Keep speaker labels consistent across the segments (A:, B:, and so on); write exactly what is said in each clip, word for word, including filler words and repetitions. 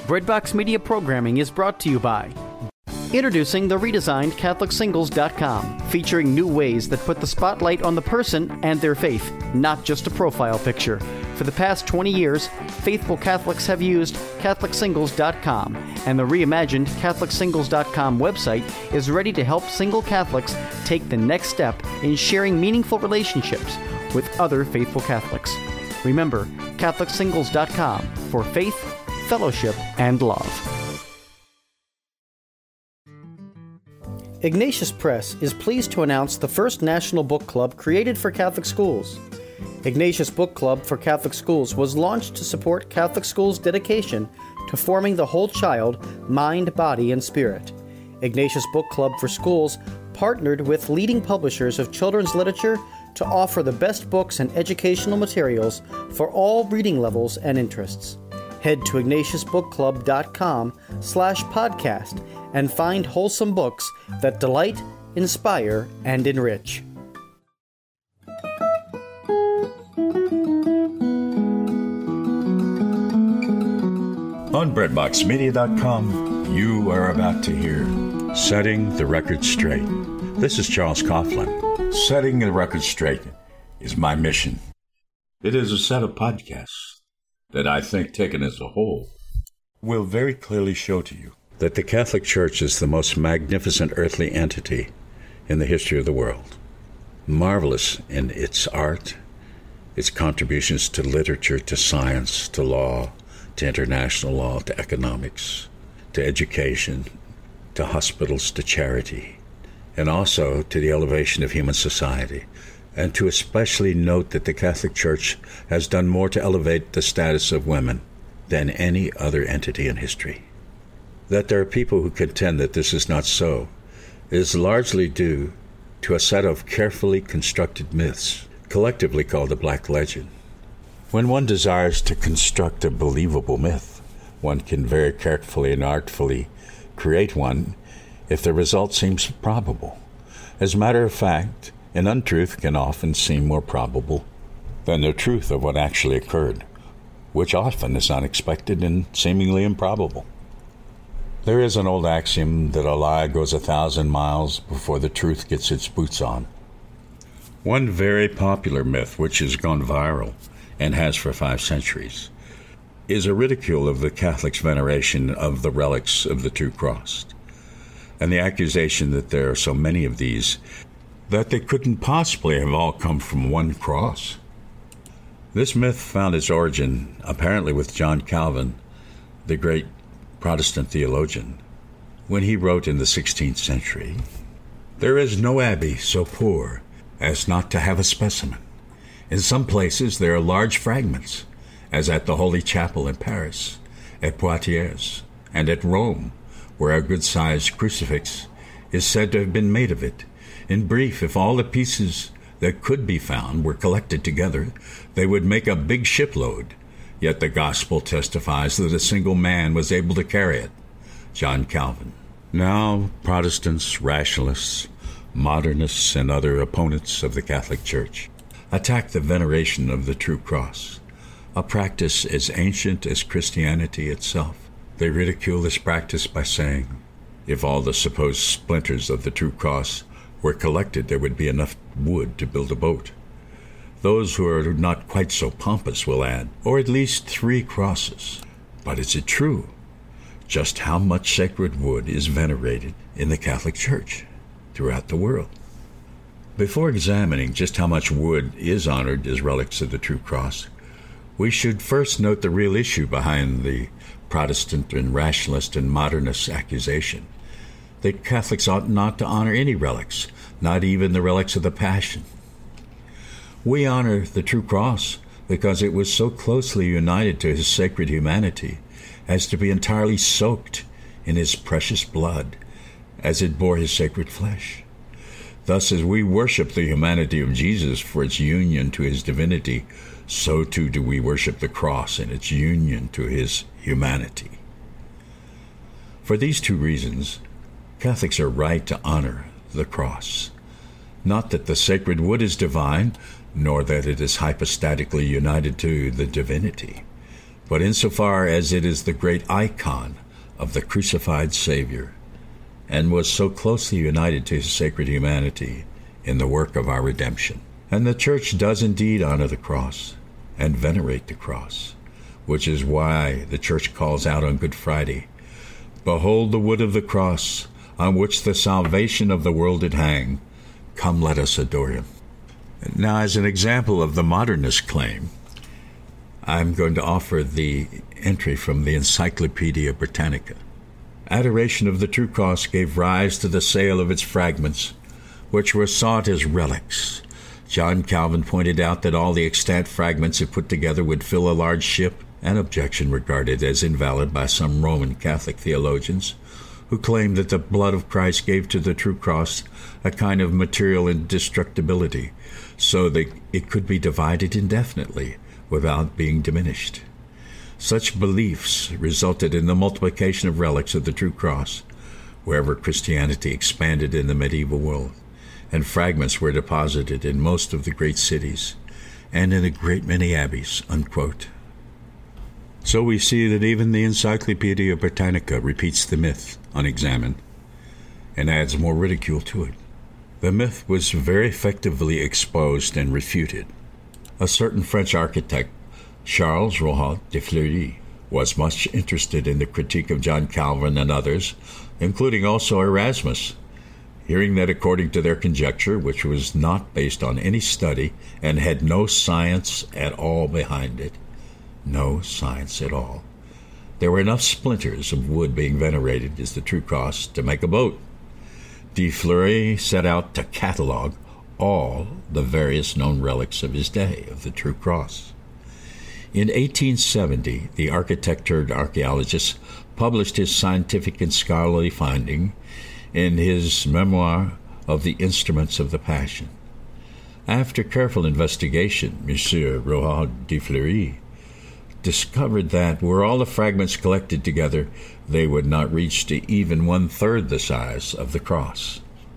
A: Breadbox Media programming is brought to you by introducing the redesigned Catholic Singles dot com, featuring new ways that put the spotlight on the person and their faith, not just a profile picture. For the past twenty years, faithful Catholics have used Catholic Singles dot com, and the reimagined Catholic Singles dot com website is ready to help single Catholics take the next step in sharing meaningful relationships with other faithful Catholics. Remember, Catholic Singles dot com for faith, fellowship, and love. Ignatius Press is pleased to announce the first national book club created for Catholic schools. Ignatius Book Club for Catholic Schools was launched to support Catholic schools' dedication to forming the whole child, mind, body, and spirit. Ignatius Book Club for Schools partnered with leading publishers of children's literature to offer the best books and educational materials for all reading levels and interests. Head to Ignatius Book Club dot com slash podcast and find wholesome books that delight, inspire, and enrich.
B: On Breadbox Media dot com, you are about to hear Setting the Record Straight. This is Charles Coughlin. Setting the Record Straight is my mission. It is a set of podcasts that I think, taken as a whole, will very clearly show to you that the Catholic Church is the most magnificent earthly entity in the history of the world. Marvelous in its art, its contributions to literature, to science, to law, to international law, to economics, to education, to hospitals, to charity, and also to the elevation of human society. And to especially note that the Catholic Church has done more to elevate the status of women than any other entity in history. That there are people who contend that this is not so is largely due to a set of carefully constructed myths, collectively called the Black Legend. When one desires to construct a believable myth, one can very carefully and artfully create one if the result seems probable. As a matter of fact, an untruth can often seem more probable than the truth of what actually occurred, which often is unexpected and seemingly improbable. There is an old axiom that a lie goes a thousand miles before the truth gets its boots on. One very popular myth, which has gone viral and has for five centuries, is a ridicule of the Catholics' veneration of the relics of the true cross, and the accusation that there are so many of these that they couldn't possibly have all come from one cross. This myth found its origin apparently with John Calvin, the great Protestant theologian, when he wrote in the sixteenth century, "There is no abbey so poor as not to have a specimen. In some places there are large fragments, as at the Holy Chapel in Paris, at Poitiers, and at Rome, where a good-sized crucifix is said to have been made of it. In brief, if all the pieces that could be found were collected together, they would make a big shipload. Yet the gospel testifies that a single man was able to carry it." John Calvin. Now, Protestants, rationalists, modernists, and other opponents of the Catholic Church attack the veneration of the true cross, a practice as ancient as Christianity itself. They ridicule this practice by saying, if all the supposed splinters of the true cross were collected, there would be enough wood to build a boat. Those who are not quite so pompous will add, or at least three crosses. But is it true? Just how much sacred wood is venerated in the Catholic Church throughout the world? Before examining just how much wood is honored as relics of the true cross, we should first note the real issue behind the Protestant and rationalist and modernist accusation that Catholics ought not to honor any relics, not even the relics of the Passion. We honor the true cross because it was so closely united to his sacred humanity as to be entirely soaked in his precious blood as it bore his sacred flesh. Thus, as we worship the humanity of Jesus for its union to his divinity, so too do we worship the cross in its union to his humanity. For these two reasons, Catholics are right to honor the cross. Not that the sacred wood is divine, nor that it is hypostatically united to the divinity, but insofar as it is the great icon of the crucified Savior, and was so closely united to his sacred humanity in the work of our redemption. And the Church does indeed honor the cross and venerate the cross, which is why the Church calls out on Good Friday, "Behold the wood of the cross, on which the salvation of the world did hang. Come, let us adore him." Now, as an example of the modernist claim, I'm going to offer the entry from the Encyclopedia Britannica. Adoration of the true cross gave rise to the sale of its fragments, which were sought as relics. John Calvin pointed out that all the extant fragments, if put together, would fill a large ship, an objection regarded as invalid by some Roman Catholic theologians, who claimed that the blood of Christ gave to the true cross a kind of material indestructibility, so that it could be divided indefinitely without being diminished. Such beliefs resulted in the multiplication of relics of the true cross wherever Christianity expanded in the medieval world, and fragments were deposited in most of the great cities and in a great many abbeys, unquote. So we see that even the Encyclopedia Britannica repeats the myth unexamined and adds more ridicule to it. The myth was very effectively exposed and refuted. A certain French architect, Charles Rohat de Fleury, was much interested in the critique of John Calvin and others, including also Erasmus. Hearing that according to their conjecture, which was not based on any study and had no science at all behind it, no science at all, there were enough splinters of wood being venerated as the true cross to make a boat. De Fleury set out to catalogue all the various known relics of his day of the true cross. In eighteen seventy, the architect-turned-archaeologist published his scientific and scholarly finding in his Memoir of the Instruments of the Passion. After careful investigation, Monsieur Rohat de Fleury discovered that, were all the fragments collected together, they would not reach to even one-third the size of the cross.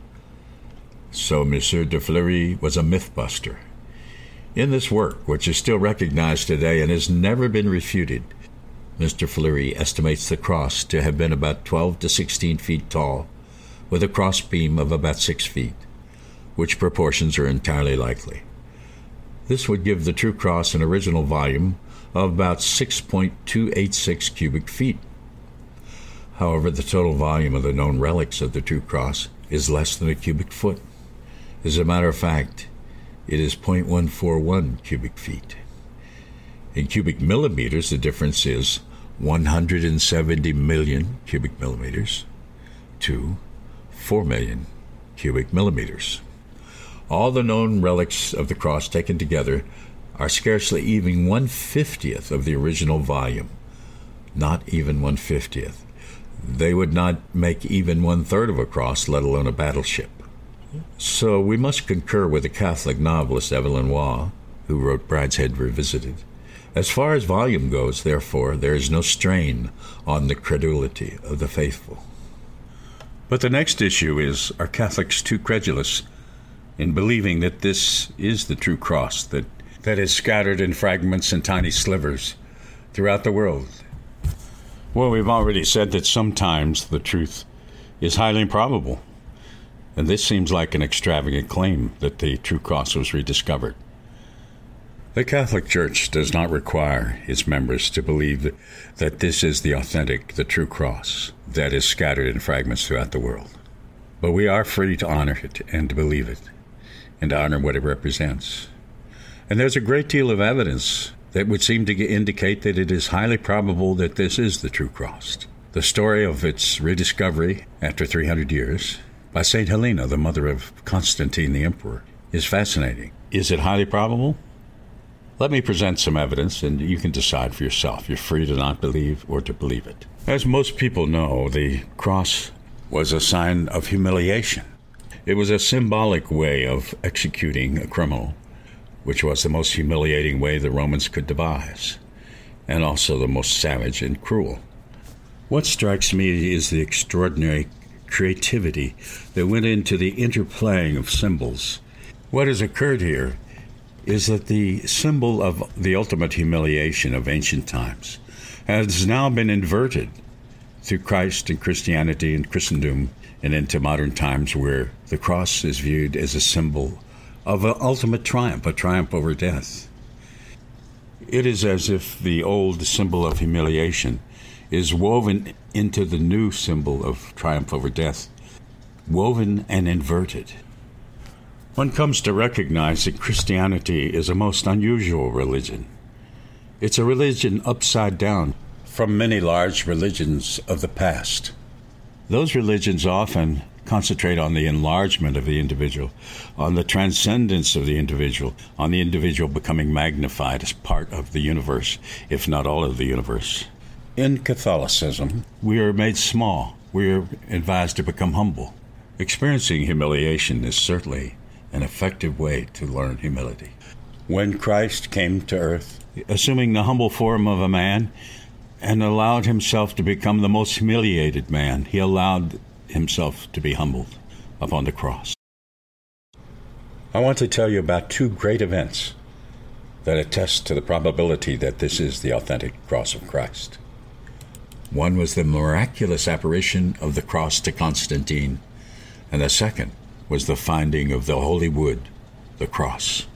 B: So Monsieur de Fleury was a myth-buster. In this work, which is still recognized today and has never been refuted, Mister Fleury estimates the cross to have been about twelve to sixteen feet tall, with a cross beam of about six feet, which proportions are entirely likely. This would give the true cross an original volume of about six point two eight six cubic feet. However, the total volume of the known relics of the true cross is less than a cubic foot. As a matter of fact, it is zero point one four one cubic feet. In cubic millimeters, the difference is one hundred seventy million cubic millimeters to four million cubic millimeters. All the known relics of the cross taken together are scarcely even one-fiftieth of the original volume. Not even one-fiftieth. They would not make even one-third of a cross, let alone a battleship. So we must concur with the Catholic novelist Evelyn Waugh, who wrote Brideshead Revisited. As far as volume goes, therefore, there is no strain on the credulity of the faithful. But the next issue is, are Catholics too credulous in believing that this is the true cross that that is scattered in fragments and tiny slivers throughout the world? Well, we've already said that sometimes the truth is highly improbable, and this seems like an extravagant claim that the true cross was rediscovered. The Catholic Church does not require its members to believe that this is the authentic, the true cross that is scattered in fragments throughout the world. But we are free to honor it and to believe it, and to honor what it represents. And there's a great deal of evidence that would seem to indicate that it is highly probable that this is the true cross. The story of its rediscovery after three hundred years by Saint Helena, the mother of Constantine the Emperor, is fascinating. Is it highly probable? Let me present some evidence, and you can decide for yourself. You're free to not believe or to believe it. As most people know, the cross was a sign of humiliation. It was a symbolic way of executing a criminal, which was the most humiliating way the Romans could devise, and also the most savage and cruel. What strikes me is the extraordinary creativity that went into the interplaying of symbols. What has occurred here is that the symbol of the ultimate humiliation of ancient times has now been inverted through Christ and Christianity and Christendom and into modern times, where the cross is viewed as a symbol of an ultimate triumph, a triumph over death. It is as if the old symbol of humiliation is woven into the new symbol of triumph over death, woven and inverted. One comes to recognize that Christianity is a most unusual religion. It's a religion upside down from many large religions of the past. Those religions often concentrate on the enlargement of the individual, on the transcendence of the individual, on the individual becoming magnified as part of the universe, if not all of the universe. In Catholicism, we are made small. We are advised to become humble. Experiencing humiliation is certainly an effective way to learn humility. When Christ came to earth, assuming the humble form of a man, and allowed himself to become the most humiliated man, he allowed himself to be humbled upon the cross. I want to tell you about two great events that attest to the probability that this is the authentic cross of Christ. One was the miraculous apparition of the cross to Constantine, and the second was the finding of the holy wood, the cross.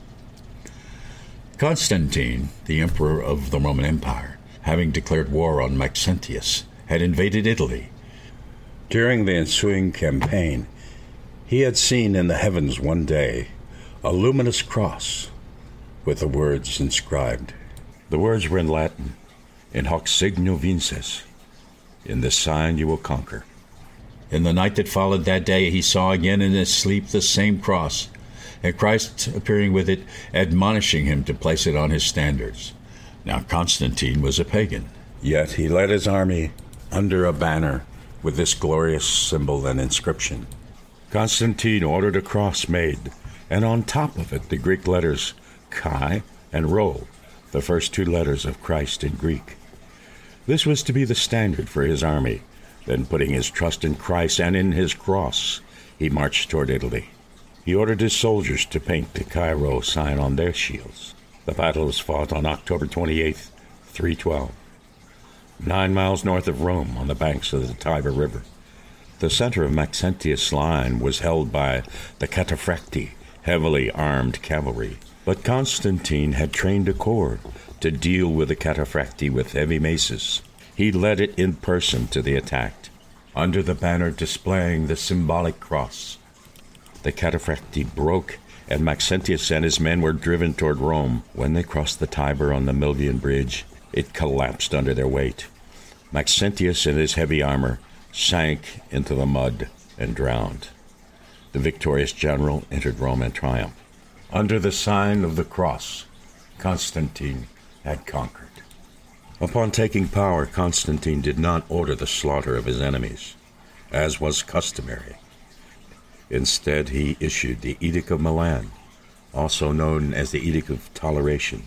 B: Constantine, the emperor of the Roman Empire, having declared war on Maxentius, had invaded Italy. During the ensuing campaign, he had seen in the heavens one day a luminous cross with the words inscribed. The words were in Latin, in hoc signo vinces, in this sign you will conquer. In the night that followed that day, he saw again in his sleep the same cross, and Christ appearing with it, admonishing him to place it on his standards. Now Constantine was a pagan, yet he led his army under a banner with this glorious symbol and inscription. Constantine ordered a cross made, and on top of it the Greek letters Chi and Rho, the first two letters of Christ in Greek. This was to be the standard for his army. Then, putting his trust in Christ and in his cross, he marched toward Italy. He ordered his soldiers to paint the Chi Rho sign on their shields. The battle was fought on October twenty-eighth, three twelve, nine miles north of Rome on the banks of the Tiber River. The center of Maxentius' line was held by the Cataphracti, heavily armed cavalry, but Constantine had trained a corps to deal with the Cataphracti with heavy maces. He led it in person to the attack, under the banner displaying the symbolic cross. The Cataphracti broke, and Maxentius and his men were driven toward Rome. When they crossed the Tiber on the Milvian Bridge, it collapsed under their weight. Maxentius in his heavy armor sank into the mud and drowned. The victorious general entered Rome in triumph. Under the sign of the cross, Constantine had conquered. Upon taking power, Constantine did not order the slaughter of his enemies, as was customary. Instead, he issued the Edict of Milan, also known as the Edict of Toleration.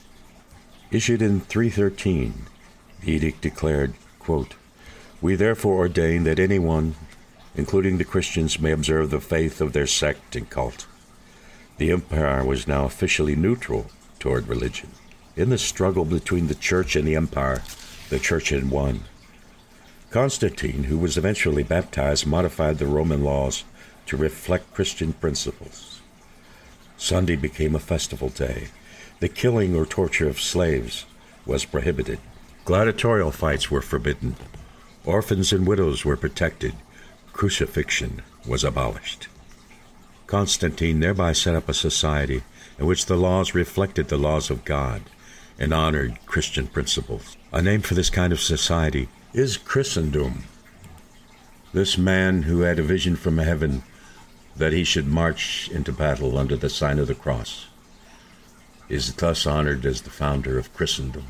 B: Issued in three thirteen, the edict declared, quote, "We therefore ordain that anyone, including the Christians, may observe the faith of their sect and cult." The empire was now officially neutral toward religion. In the struggle between the church and the empire, the church had won. Constantine, who was eventually baptized, modified the Roman laws to reflect Christian principles. Sunday became a festival day. The killing or torture of slaves was prohibited. Gladiatorial fights were forbidden. Orphans and widows were protected. Crucifixion was abolished. Constantine thereby set up a society in which the laws reflected the laws of God and honored Christian principles. A name for this kind of society is Christendom. This man who had a vision from heaven that he should march into battle under the sign of the cross is thus honored as the founder of Christendom.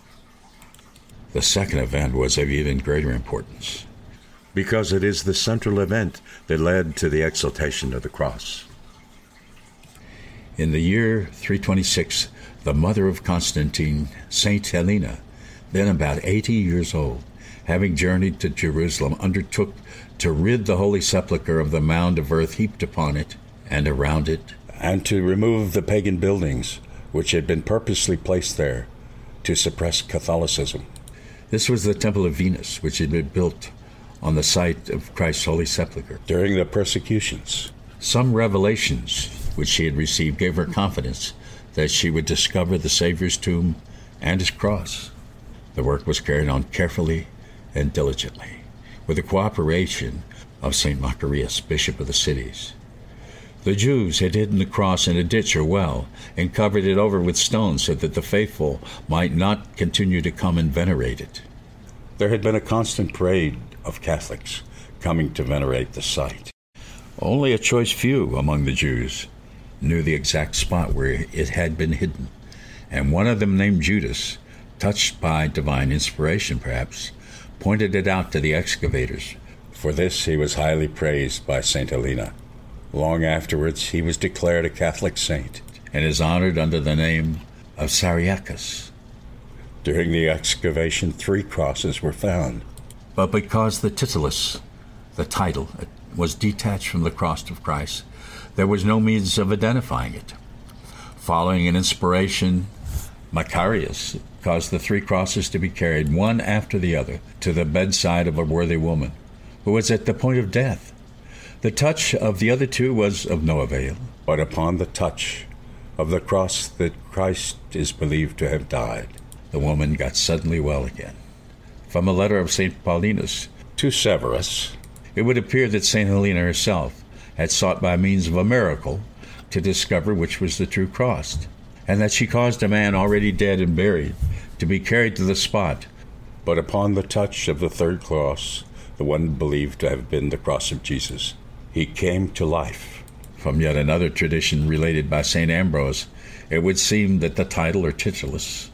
B: The second event was of even greater importance, because it is the central event that led to the exaltation of the cross. In the year three twenty-six, the mother of Constantine, Saint Helena, then about eighty years old, having journeyed to Jerusalem, undertook to rid the Holy Sepulchre of the mound of earth heaped upon it and around it, and to remove the pagan buildings which had been purposely placed there to suppress Catholicism. This was the Temple of Venus, which had been built on the site of Christ's Holy Sepulchre during the persecutions. Some revelations which she had received gave her confidence that she would discover the Savior's tomb and his cross. The work was carried on carefully and diligently, with the cooperation of Saint Macarius, bishop of the cities. The Jews had hidden the cross in a ditch or well and covered it over with stones so that the faithful might not continue to come and venerate it. There had been a constant parade of Catholics coming to venerate the site. Only a choice few among the Jews knew the exact spot where it had been hidden, and one of them, named Judas, touched by divine inspiration perhaps, pointed it out to the excavators. For this he was highly praised by Saint Helena. Long afterwards he was declared a Catholic saint, and is honored under the name of Cyriacus. During the excavation, three crosses were found. But because the titulus, the title, was detached from the cross of Christ, there was no means of identifying it. Following an inspiration, Macarius caused the three crosses to be carried one after the other to the bedside of a worthy woman who was at the point of death. The touch of the other two was of no avail, but upon the touch of the cross that Christ is believed to have died, the woman got suddenly well again. From a letter of Saint Paulinus to Severus, it would appear that Saint Helena herself had sought by means of a miracle to discover which was the true cross, and that she caused a man already dead and buried to be carried to the spot. But upon the touch of the third cross, the one believed to have been the cross of Jesus, he came to life. From yet another tradition related by Saint Ambrose, it would seem that the title or titulus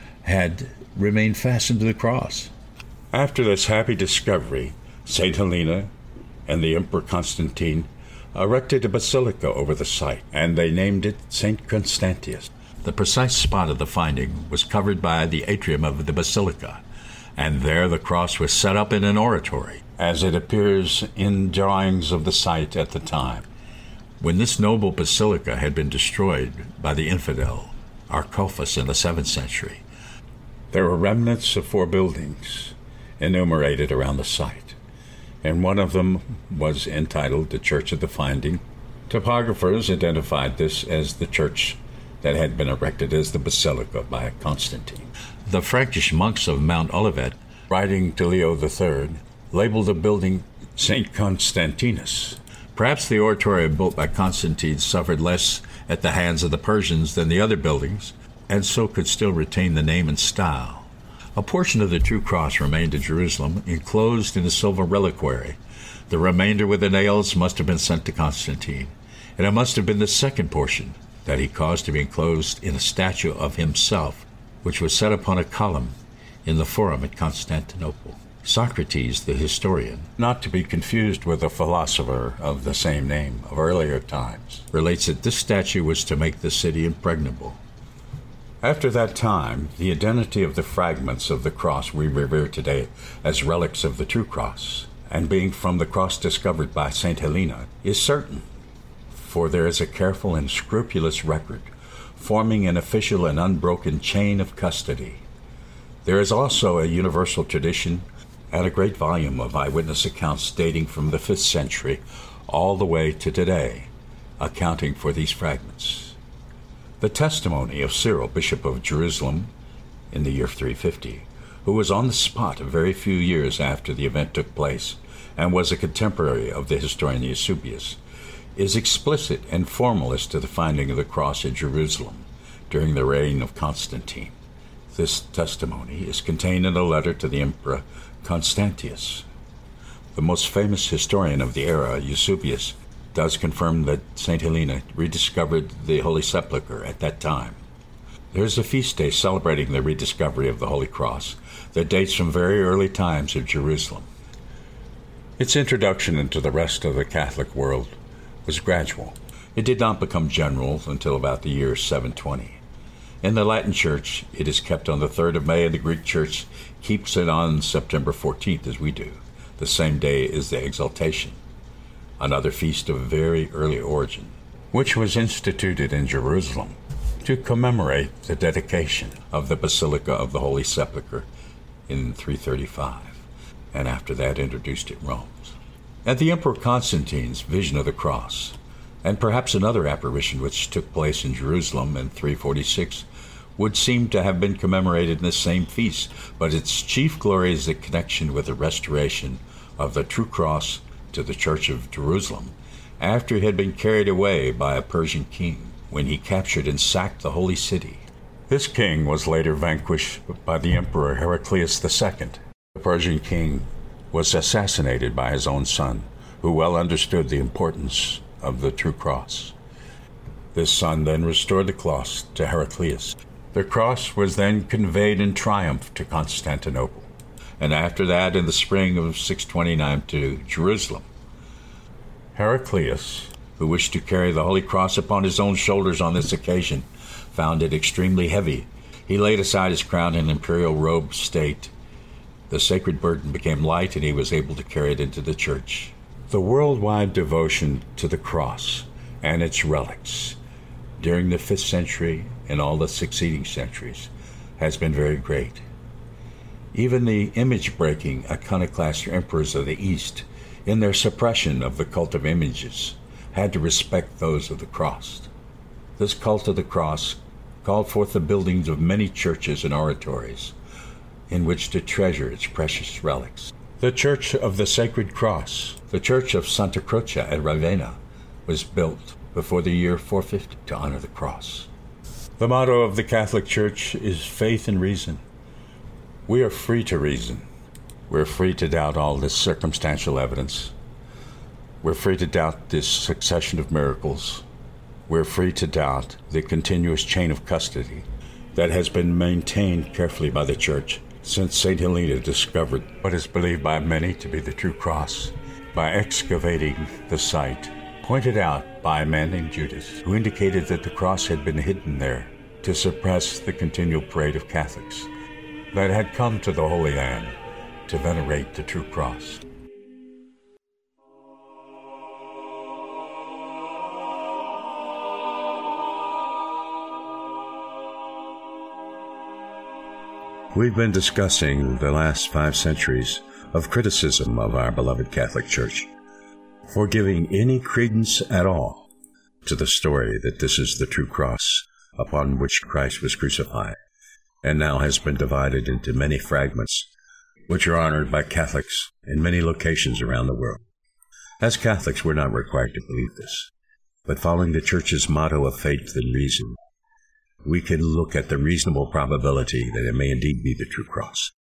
B: had remained fastened to the cross. After this happy discovery, Saint Helena and the Emperor Constantine erected a basilica over the site, and they named it Saint Constantius. The precise spot of the finding was covered by the atrium of the basilica, and there the cross was set up in an oratory, as it appears in drawings of the site at the time. When this noble basilica had been destroyed by the infidel Arculfus in the seventh century, there were remnants of four buildings enumerated around the site, and one of them was entitled the Church of the Finding. Topographers identified this as the church that had been erected as the Basilica by Constantine. The Frankish monks of Mount Olivet, writing to Leo the Third, labeled the building Saint Constantinus. Perhaps the oratory built by Constantine suffered less at the hands of the Persians than the other buildings, and so could still retain the name and style. A portion of the true cross remained at Jerusalem, enclosed in a silver reliquary. The remainder with the nails must have been sent to Constantine, and it must have been the second portion that he caused to be enclosed in a statue of himself, which was set upon a column in the Forum at Constantinople. Socrates, the historian, not to be confused with a philosopher of the same name of earlier times, relates that this statue was to make the city impregnable. After that time, the identity of the fragments of the cross we revere today as relics of the true cross, and being from the cross discovered by Saint Helena, is certain, for there is a careful and scrupulous record, forming an official and unbroken chain of custody. There is also a universal tradition and a great volume of eyewitness accounts dating from the fifth century all the way to today, accounting for these fragments. The testimony of Cyril, Bishop of Jerusalem, in the year three fifty, who was on the spot a very few years after the event took place, and was a contemporary of the historian Eusebius, is explicit and formal as to the finding of the cross at Jerusalem during the reign of Constantine. This testimony is contained in a letter to the Emperor Constantius. The most famous historian of the era, Eusebius, does confirm that Saint Helena rediscovered the Holy Sepulchre at that time. There is a feast day celebrating the rediscovery of the Holy Cross that dates from very early times of Jerusalem. Its introduction into the rest of the Catholic world was gradual. It did not become general until about the year seven twenty. In the Latin Church, it is kept on the third of May, and the Greek Church keeps it on September fourteenth, as we do. The same day is the Exaltation, another feast of very early origin, which was instituted in Jerusalem to commemorate the dedication of the Basilica of the Holy Sepulchre in three thirty-five, and after that introduced in Rome. At the Emperor Constantine's vision of the cross, and perhaps another apparition which took place in Jerusalem in three forty-six, would seem to have been commemorated in the same feast, but its chief glory is the connection with the restoration of the true cross to the Church of Jerusalem, after it had been carried away by a Persian king when he captured and sacked the holy city. This king was later vanquished by the Emperor Heraclius the Second. The Persian king was assassinated by his own son, who well understood the importance of the true cross. This son then restored the cross to Heraclius. The cross was then conveyed in triumph to Constantinople, and after that in the spring of six twenty-nine to Jerusalem. Heraclius, who wished to carry the Holy Cross upon his own shoulders on this occasion, found it extremely heavy. He laid aside his crown and imperial robe of state. The sacred burden became light, and he was able to carry it into the church. The worldwide devotion to the cross and its relics during the fifth century and all the succeeding centuries has been very great. Even the image-breaking iconoclast emperors of the East, in their suppression of the cult of images, had to respect those of the cross. This cult of the cross called forth the buildings of many churches and oratories in which to treasure its precious relics. The Church of the Sacred Cross, the Church of Santa Croce at Ravenna, was built before the year four fifty to honor the cross. The motto of the Catholic Church is faith and reason. We are free to reason. We're free to doubt all this circumstantial evidence. We're free to doubt this succession of miracles. We're free to doubt the continuous chain of custody that has been maintained carefully by the Church since Saint Helena discovered what is believed by many to be the true cross by excavating the site, pointed out by a man named Judas, who indicated that the cross had been hidden there to suppress the continual parade of Catholics that had come to the Holy Land to venerate the true cross. We've been discussing the last five centuries of criticism of our beloved Catholic Church for giving any credence at all to the story that this is the true cross upon which Christ was crucified, and now has been divided into many fragments, which are honored by Catholics in many locations around the world. As Catholics, we're not required to believe this, but following the Church's motto of faith and reason, we can look at the reasonable probability that it may indeed be the true cross.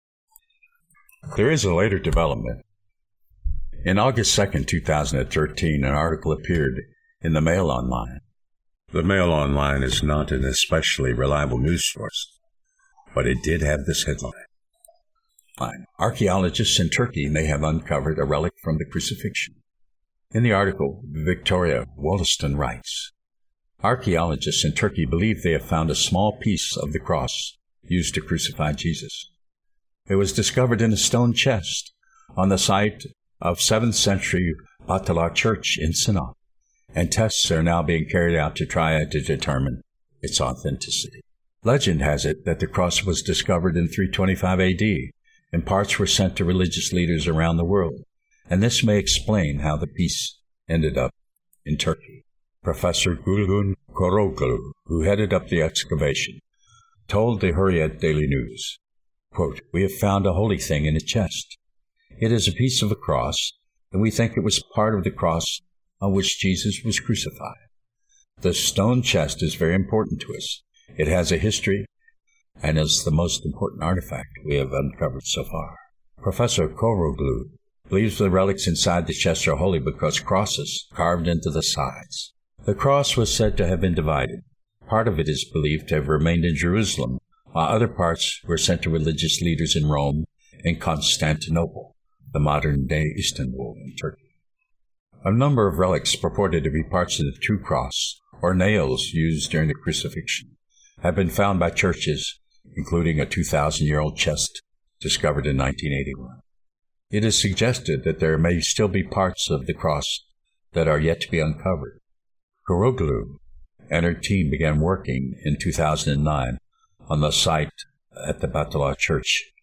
B: There is a later development. In August second, two thousand thirteen, an article appeared in the Mail Online. The Mail Online is not an especially reliable news source, but it did have this headline. Fine. Archaeologists in Turkey may have uncovered a relic from the crucifixion. In the article, Victoria Wollaston writes, archaeologists in Turkey believe they have found a small piece of the cross used to crucify Jesus. It was discovered in a stone chest on the site of seventh century Batala Church in Sinop, and tests are now being carried out to try to determine its authenticity. Legend has it that the cross was discovered in three twenty-five A D, and parts were sent to religious leaders around the world, and this may explain how the piece ended up in Turkey. Professor Gülgün Koroglu, who headed up the excavation, told the Hurriyet Daily News, quote, "We have found a holy thing in a chest. It is a piece of a cross, and we think it was part of the cross on which Jesus was crucified. The stone chest is very important to us. It has a history and is the most important artifact we have uncovered so far." Professor Koroglu believes the relics inside the chest are holy because crosses carved into the sides. The cross was said to have been divided. Part of it is believed to have remained in Jerusalem, while other parts were sent to religious leaders in Rome and Constantinople, the modern-day Istanbul in Turkey. A number of relics purported to be parts of the true cross, or nails used during the crucifixion, have been found by churches, including a two thousand year old chest discovered in nineteen eighty-one. It is suggested that there may still be parts of the cross that are yet to be uncovered. Koroglu and her team began working in two thousand nine on the site at the Batala Church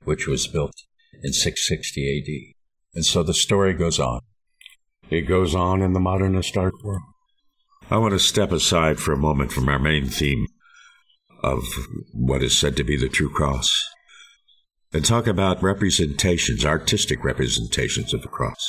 B: which was built in six sixty A D. And so the story goes on. It goes on in the modernist art world. I want to step aside for a moment from our main theme of what is said to be the true cross and talk about representations, artistic representations of the cross.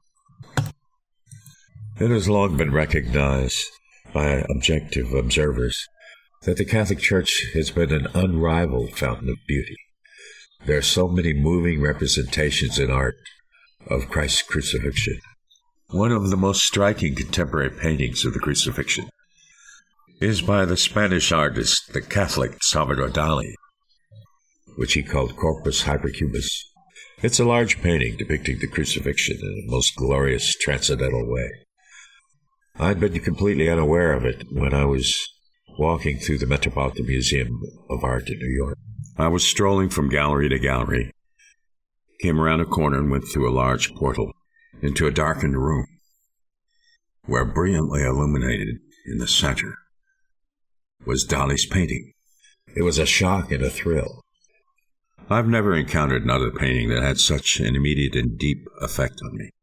B: It has long been recognized by objective observers that the Catholic Church has been an unrivaled fountain of beauty. There are so many moving representations in art of Christ's crucifixion. One of the most striking contemporary paintings of the crucifixion is by the Spanish artist, the Catholic Salvador Dali, which he called Corpus Hypercubus. It's a large painting depicting the crucifixion in a most glorious transcendental way. I'd been completely unaware of it when I was walking through the Metropolitan Museum of Art in New York. I was strolling from gallery to gallery, came around a corner and went through a large portal into a darkened room where, brilliantly illuminated in the center, was Dali's painting. It was a shock and a thrill. I've never encountered another painting that had such an immediate and deep effect on me.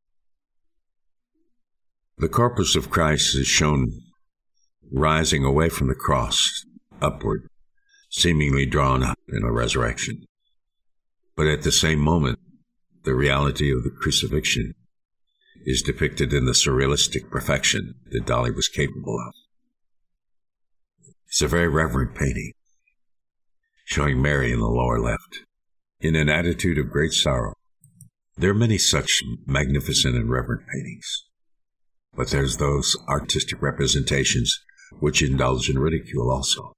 B: The corpus of Christ is shown rising away from the cross, upward, seemingly drawn up in a resurrection. But at the same moment, the reality of the crucifixion is depicted in the surrealistic perfection that Dali was capable of. It's a very reverent painting, showing Mary in the lower left, in an attitude of great sorrow. There are many such magnificent and reverent paintings, but there's those artistic representations which indulge in ridicule also.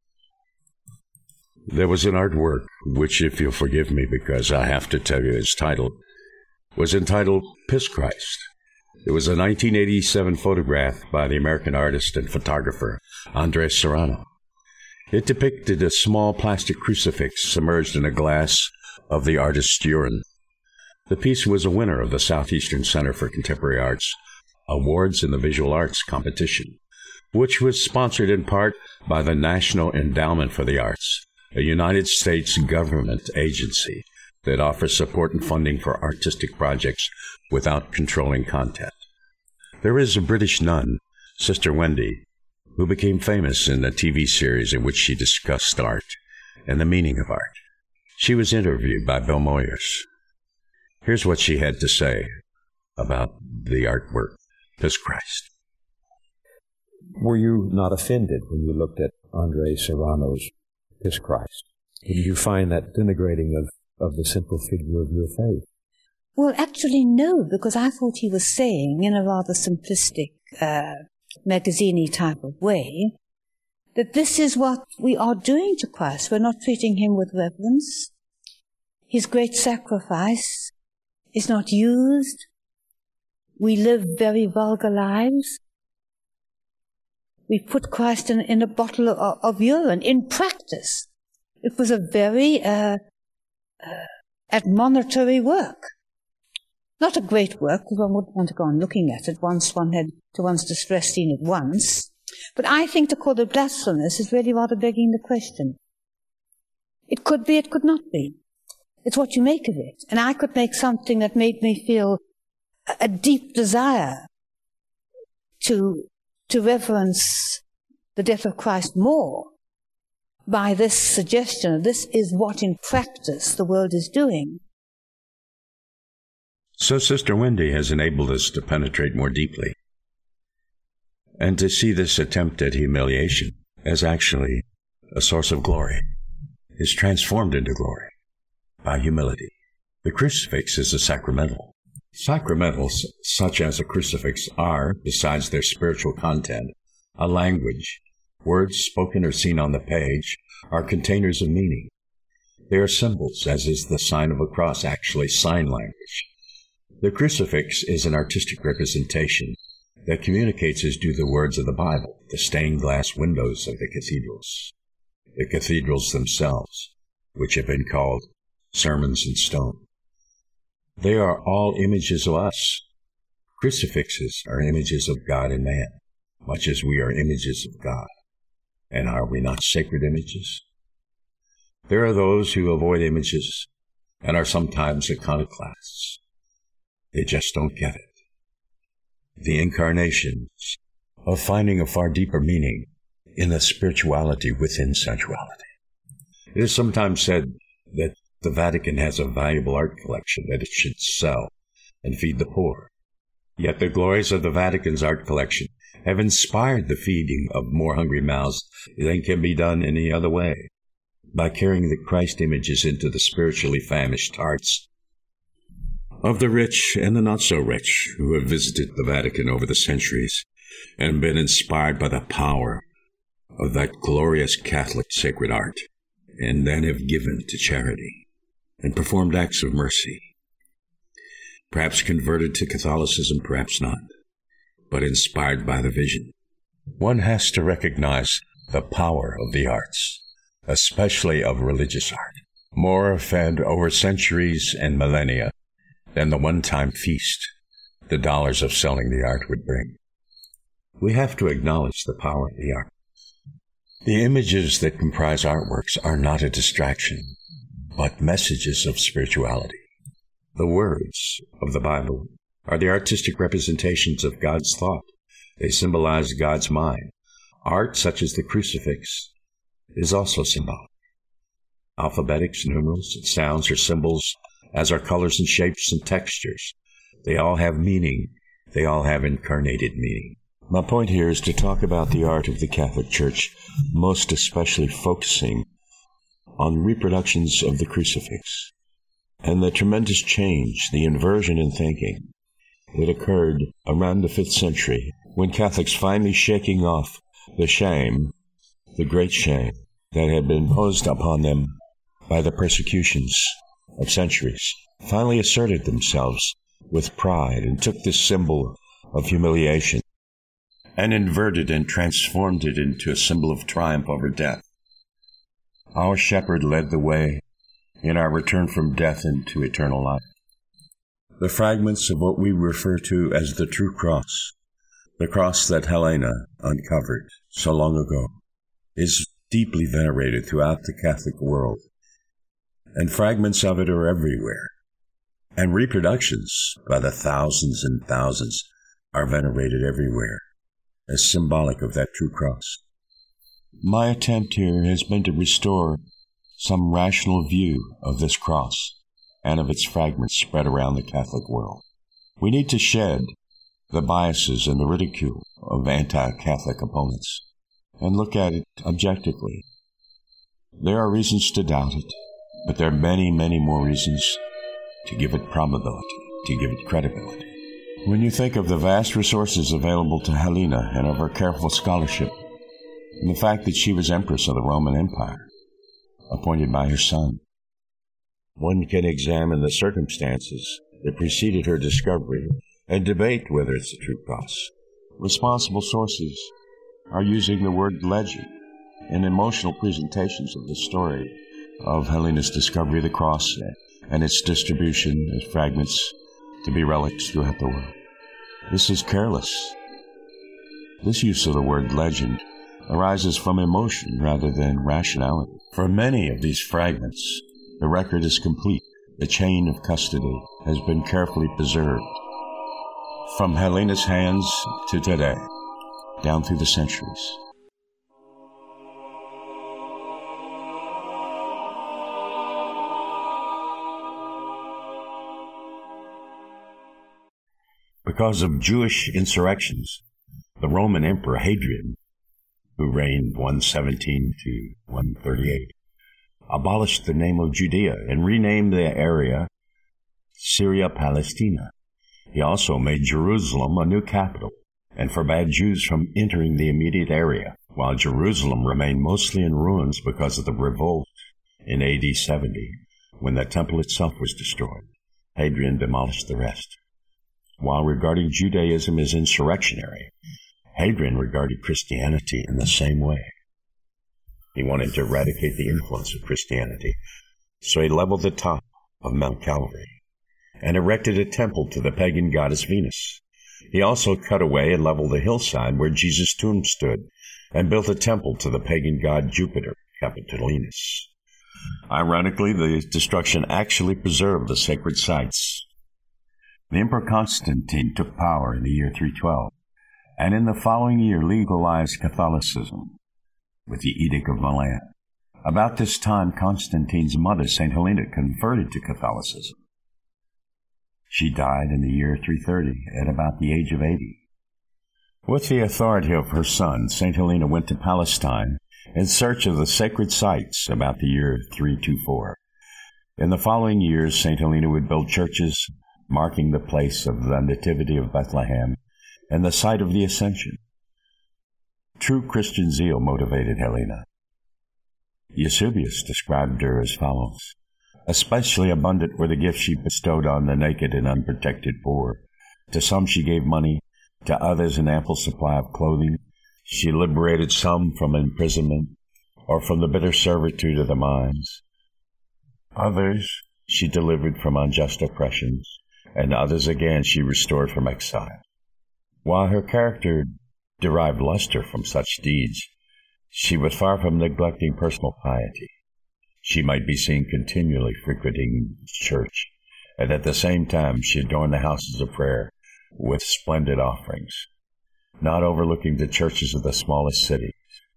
B: There was an artwork, which, if you'll forgive me because I have to tell you its title, was entitled Piss Christ. It was a nineteen eighty-seven photograph by the American artist and photographer Andres Serrano. It depicted a small plastic crucifix submerged in a glass of the artist's urine. The piece was a winner of the Southeastern Center for Contemporary Arts Awards in the Visual Arts competition, which was sponsored in part by the National Endowment for the Arts, a United States government agency that offers support and funding for artistic projects without controlling content. There is a British nun, Sister Wendy, who became famous in a T V series in which she discussed art and the meaning of art. She was interviewed by Bill Moyers. Here's what she had to say about the artwork, Piss Christ.
C: Were you not offended when you looked at Andre Serrano's Piss Christ? Did you find that denigrating of, of the simple figure of your faith?
D: Well, actually, no, because I thought he was saying, in a rather simplistic, uh, magazine-y type of way, that this is what we are doing to Christ. We're not treating him with reverence. His great sacrifice is not used. We live very vulgar lives. We put Christ in, in a bottle of, of urine. In practice, it was a very uh, uh, admonitory work. Not a great work, because one wouldn't want to go on looking at it once one had to one's distress seen it once. But I think to call it blasphemous is really rather begging the question. It could be, it could not be. It's what you make of it. And I could make something that made me feel a, a deep desire to, to reverence the death of Christ more by this suggestion. This is what in practice the world is doing.
B: So Sister Wendy has enabled us to penetrate more deeply and to see this attempt at humiliation as actually a source of glory, is transformed into glory by humility. The crucifix is a sacramental. Sacramentals, such as a crucifix, are, besides their spiritual content, a language. Words spoken or seen on the page are containers of meaning. They are symbols, as is the sign of a cross, actually sign language. The crucifix is an artistic representation that communicates as do the words of the Bible, the stained glass windows of the cathedrals, the cathedrals themselves, which have been called sermons in stone. They are all images of us. Crucifixes are images of God and man, much as we are images of God. And are we not sacred images? There are those who avoid images and are sometimes iconoclasts. They just don't get it. The incarnations of finding a far deeper meaning in the spirituality within sensuality. It is sometimes said that the Vatican has a valuable art collection that it should sell and feed the poor. Yet the glories of the Vatican's art collection have inspired the feeding of more hungry mouths than can be done any other way, by carrying the Christ images into the spiritually famished hearts of the rich and the not-so-rich who have visited the Vatican over the centuries and been inspired by the power of that glorious Catholic sacred art, and then have given to charity and performed acts of mercy. Perhaps converted to Catholicism, perhaps not, but inspired by the vision. One has to recognize the power of the arts, especially of religious art, more fed over centuries and millennia than the one-time feast the dollars of selling the art would bring. We have to acknowledge the power of the art. The images that comprise artworks are not a distraction, but messages of spirituality. The words of the Bible are the artistic representations of God's thought. They symbolize God's mind. Art, such as the crucifix, is also symbolic. Alphabetics, numerals, sounds, or symbols, as are colors and shapes and textures. They all have meaning. They all have incarnated meaning. My point here is to talk about the art of the Catholic Church, most especially focusing on reproductions of the crucifix and the tremendous change, the inversion in thinking that occurred around the fifth century when Catholics finally shaking off the shame, the great shame that had been imposed upon them by the persecutions of centuries, finally asserted themselves with pride and took this symbol of humiliation and inverted and transformed it into a symbol of triumph over death. Our shepherd led the way in our return from death into eternal life. The fragments of what we refer to as the true cross, the cross that Helena uncovered so long ago, is deeply venerated throughout the Catholic world, and fragments of it are everywhere, and reproductions by the thousands and thousands are venerated everywhere as symbolic of that true cross. My attempt here has been to restore some rational view of this cross and of its fragments spread around the Catholic world. We need to shed the biases and the ridicule of anti-Catholic opponents and look at it objectively. There are reasons to doubt it, but there are many, many more reasons to give it probability, to give it credibility. When you think of the vast resources available to Helena and of her careful scholarship, and the fact that she was Empress of the Roman Empire, appointed by her son, one can examine the circumstances that preceded her discovery and debate whether it's a true cross. Responsible sources are using the word legend in emotional presentations of the story of Helena's discovery of the cross and its distribution as fragments to be relics throughout the world. This is careless. This use of the word legend arises from emotion rather than rationality. For many of these fragments, the record is complete. The chain of custody has been carefully preserved. From Helena's hands to today, down through the centuries. Because of Jewish insurrections, the Roman Emperor Hadrian, who reigned one seventeen to one thirty-eight, abolished the name of Judea and renamed the area Syria Palestina. He also made Jerusalem a new capital and forbade Jews from entering the immediate area, while Jerusalem remained mostly in ruins because of the revolt in A D seventy, when the temple itself was destroyed. Hadrian demolished the rest. While regarding Judaism as insurrectionary, Hadrian regarded Christianity in the same way. He wanted to eradicate the influence of Christianity, so he leveled the top of Mount Calvary and erected a temple to the pagan goddess Venus. He also cut away and leveled the hillside where Jesus' tomb stood and built a temple to the pagan god Jupiter, Capitolinus. Ironically, the destruction actually preserved the sacred sites. The Emperor Constantine took power in the year three twelve, and in the following year legalized Catholicism with the Edict of Milan. About this time, Constantine's mother, Saint Helena, converted to Catholicism. She died in the year three thirty at about the age of eighty. With the authority of her son, Saint Helena went to Palestine in search of the sacred sites about the year three twenty-four. In the following years, Saint Helena would build churches marking the place of the Nativity of Bethlehem and the site of the Ascension. True Christian zeal motivated Helena. Eusebius described her as follows: especially abundant were the gifts she bestowed on the naked and unprotected poor. To some she gave money, to others an ample supply of clothing. She liberated some from imprisonment or from the bitter servitude of the mines. Others she delivered from unjust oppressions, and others again she restored from exile. While her character derived luster from such deeds, she was far from neglecting personal piety. She might be seen continually frequenting church, and at the same time she adorned the houses of prayer with splendid offerings, not overlooking the churches of the smallest cities.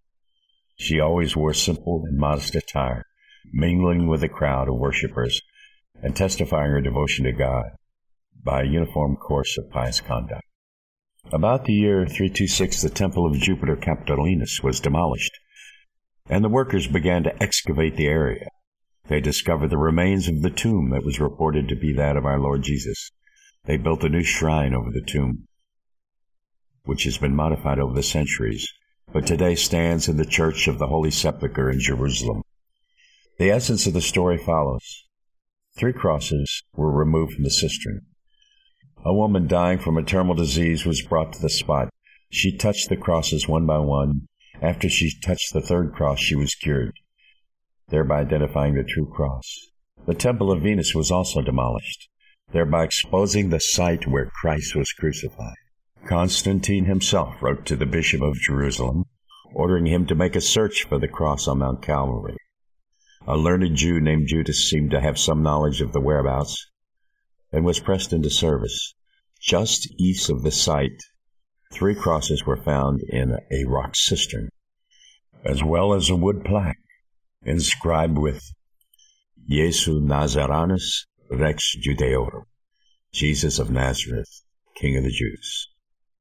B: She always wore simple and modest attire, mingling with the crowd of worshippers and testifying her devotion to God by a uniform course of pious conduct. About the year three twenty-six, the temple of Jupiter Capitolinus was demolished, and the workers began to excavate the area. They discovered the remains of the tomb that was reported to be that of our Lord Jesus. They built a new shrine over the tomb, which has been modified over the centuries, but today stands in the Church of the Holy Sepulchre in Jerusalem. The essence of the story follows. Three crosses were removed from the cistern. A woman dying from a terminal disease was brought to the spot. She touched the crosses one by one. After she touched the third cross, she was cured, thereby identifying the true cross. The Temple of Venus was also demolished, thereby exposing the site where Christ was crucified. Constantine himself wrote to the Bishop of Jerusalem, ordering him to make a search for the cross on Mount Calvary. A learned Jew named Judas seemed to have some knowledge of the whereabouts and was pressed into service. Just east of the site, three crosses were found in a rock cistern, as well as a wood plaque inscribed with Iesu Nazarenus Rex Judaeorum, Jesus of Nazareth, King of the Jews.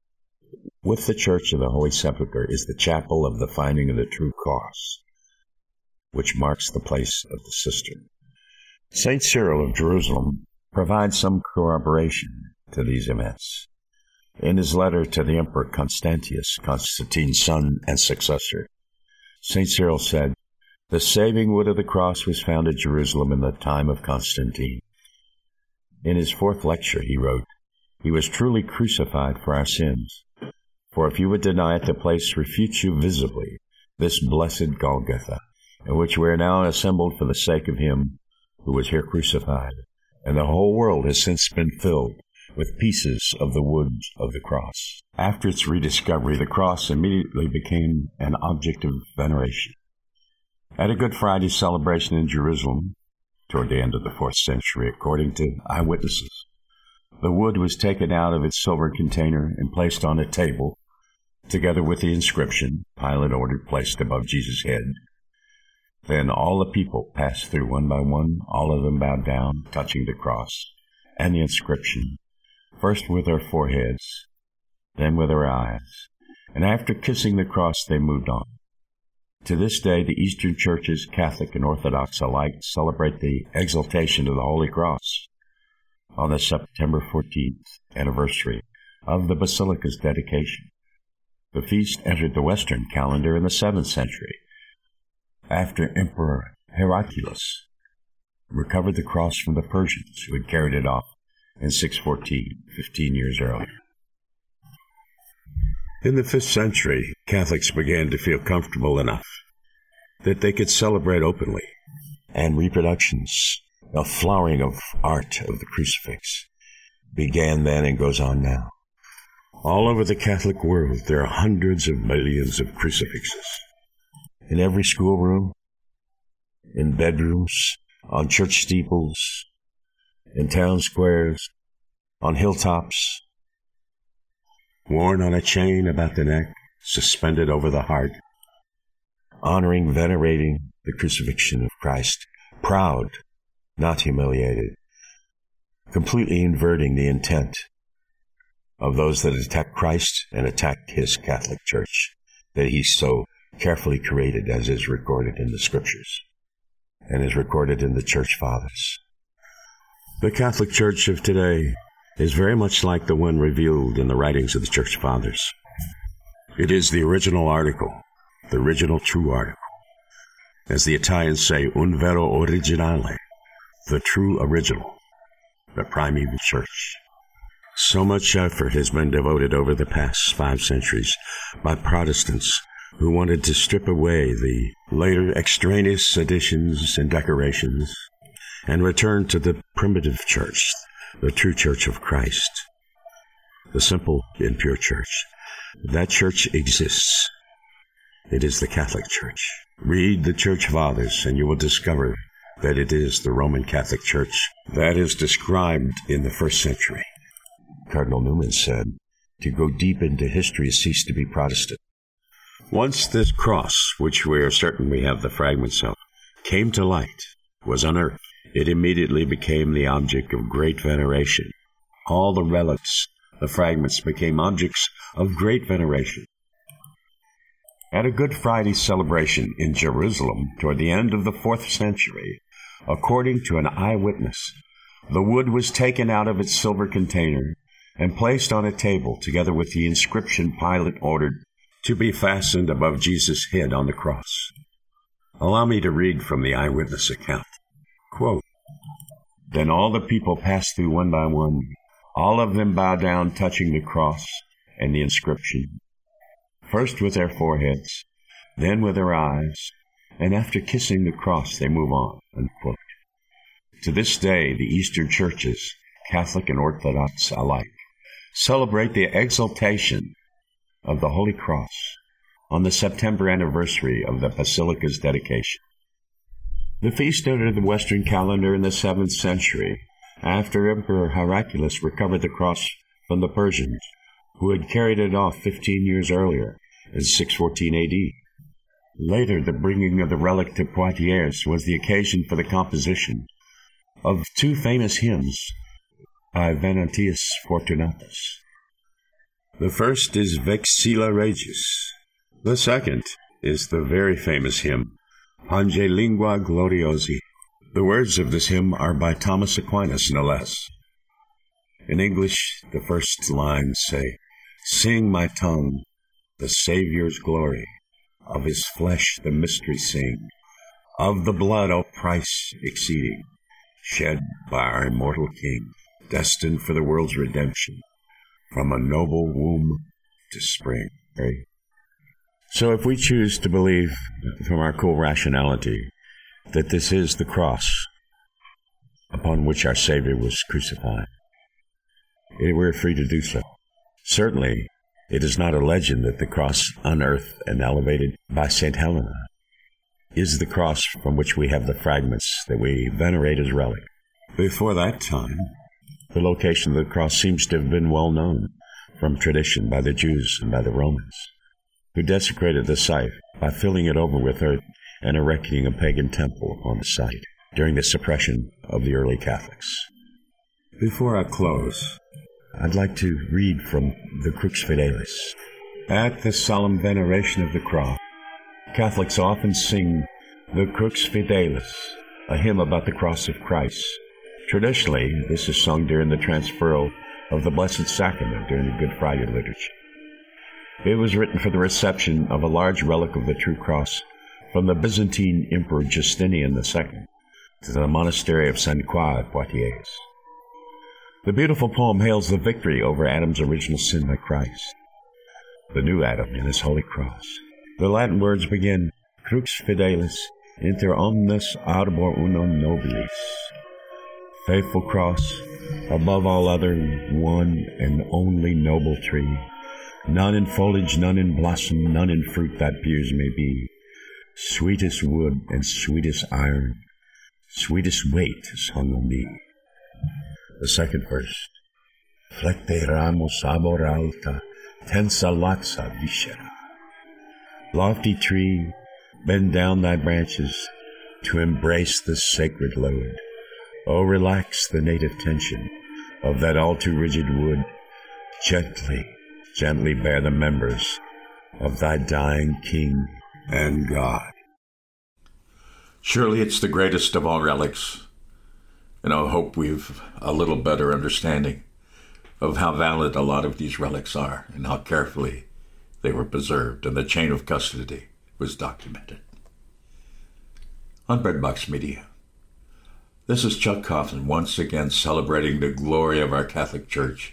B: With the Church of the Holy Sepulchre is the chapel of the finding of the true cross, which marks the place of the cistern. Saint Cyril of Jerusalem provides some corroboration to these events. In his letter to the Emperor Constantius, Constantine's son and successor, Saint Cyril said, "The saving wood of the cross was found at Jerusalem in the time of Constantine." In his fourth lecture he wrote, "He was truly crucified for our sins. For if you would deny it, the place refutes you visibly, this blessed Golgotha, in which we are now assembled for the sake of him who was here crucified, and the whole world has since been filled with pieces of the wood of the cross." After its rediscovery, the cross immediately became an object of veneration. At a Good Friday celebration in Jerusalem, toward the end of the fourth century, according to eyewitnesses, the wood was taken out of its silver container and placed on a table, together with the inscription Pilate ordered placed above Jesus' head. Then all the people passed through one by one, all of them bowed down, touching the cross and the inscription, first with their foreheads, then with their eyes, and after kissing the cross they moved on. To this day, the Eastern churches, Catholic and Orthodox alike, celebrate the exaltation of the Holy Cross on the September fourteenth anniversary of the Basilica's dedication. The feast entered the Western calendar in the seventh century, after Emperor Heraclius recovered the cross from the Persians who had carried it off in six fourteen, fifteen years earlier. In the fifth century, Catholics began to feel comfortable enough that they could celebrate openly, and reproductions, a flowering of art of the crucifix, began then and goes on now. All over the Catholic world, there are hundreds of millions of crucifixes. In every schoolroom, in bedrooms, on church steeples, in town squares, on hilltops, worn on a chain about the neck, suspended over the heart, honoring, venerating the crucifixion of Christ, proud, not humiliated, completely inverting the intent of those that attack Christ and attack his Catholic Church that he so carefully created, as is recorded in the Scriptures and is recorded in the Church Fathers. The Catholic Church of today is very much like the one revealed in the writings of the Church Fathers. It is the original article, the original true article. As the Italians say, un vero originale, the true original, the primeval church. So much effort has been devoted over the past five centuries by Protestants who wanted to strip away the later extraneous additions and decorations and return to the primitive church, the true church of Christ, the simple and pure church. That church exists. It is the Catholic Church. Read the Church Fathers and you will discover that it is the Roman Catholic Church that is described in the first century. Cardinal Newman said, to go deep into history is cease to be Protestant. Once this cross, which we are certain we have the fragments of, came to light, was unearthed, it immediately became the object of great veneration. All the relics, the fragments, became objects of great veneration. At a Good Friday celebration in Jerusalem toward the end of the fourth century, according to an eyewitness, the wood was taken out of its silver container and placed on a table together with the inscription Pilate ordered to be fastened above Jesus' head on the cross. Allow me to read from the eyewitness account. Quote, "Then all the people passed through one by one. All of them bow down, touching the cross and the inscription, first with their foreheads, then with their eyes, and after kissing the cross they move on." Unquote. To this day, the Eastern churches, Catholic and Orthodox alike, celebrate the exaltation of the Holy Cross on the September anniversary of the Basilica's dedication. The feast entered the Western calendar in the seventh century, after Emperor Heraclius recovered the cross from the Persians, who had carried it off fifteen years earlier, in six fourteen A D. Later, the bringing of the relic to Poitiers was the occasion for the composition of two famous hymns by Venantius Fortunatus. The first is Vexilla Regis. The second is the very famous hymn, Pange Lingua Gloriosi. The words of this hymn are by Thomas Aquinas, no less. In English, the first lines say, "Sing, my tongue, the Saviour's glory, of his flesh the mystery sing, of the blood, O price exceeding, shed by our immortal King, destined for the world's redemption, from a noble womb to spring." Right? So if we choose to believe from our cool rationality that this is the cross upon which our Savior was crucified, we're free to do so. Certainly, it is not a legend that the cross unearthed and elevated by Saint Helena is the cross from which we have the fragments that we venerate as relic. Before that time, the location of the cross seems to have been well known from tradition by the Jews and by the Romans, who desecrated the site by filling it over with earth and erecting a pagan temple upon the site during the suppression of the early Catholics. Before I close, I'd like to read from the Crux Fidelis. At the solemn veneration of the cross, Catholics often sing the Crux Fidelis, a hymn about the cross of Christ. Traditionally, this is sung during the transferal of the Blessed Sacrament during the Good Friday liturgy. It was written for the reception of a large relic of the true cross from the Byzantine Emperor Justinian the Second to the monastery of Sainte Croix at Poitiers. The beautiful poem hails the victory over Adam's original sin by Christ, the new Adam in his holy cross. The Latin words begin, Crux Fidelis inter omnes arbor unum nobilis. Faithful cross, above all other, one and only noble tree, none in foliage, none in blossom, none in fruit that beers may be, Sweetest wood and sweetest iron, sweetest weight is hung on thee. The second verse. Flecte ramos abor alta, tensa latza viscera. Lofty tree, bend down thy branches to embrace the sacred load. Oh, relax the native tension of that all too rigid wood. Gently, gently bear the members of thy dying King and God. Surely it's the greatest of all relics, and I hope we've a little better understanding of how valid a lot of these relics are and how carefully they were preserved and the chain of custody was documented. On Breadbox Media, this is Chuck Coughlin once again celebrating the glory of our Catholic Church.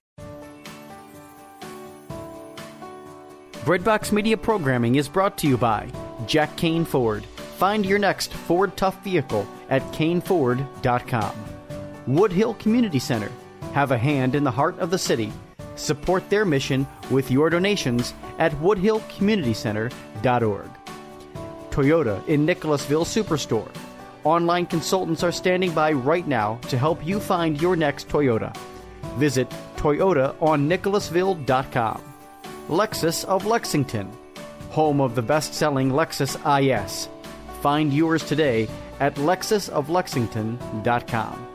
A: Breadbox Media programming is brought to you by Jack Kane Ford. Find your next Ford Tough vehicle at Kane Ford dot com. Woodhill Community Center. Have a hand in the heart of the city. Support their mission with your donations at woodhill community center dot org. Toyota in Nicholasville Superstore. Online consultants are standing by right now to help you find your next Toyota. Visit Toyota on Nicholasville dot com. Lexus of Lexington, home of the best-selling Lexus I S. Find yours today at lexus of lexington dot com.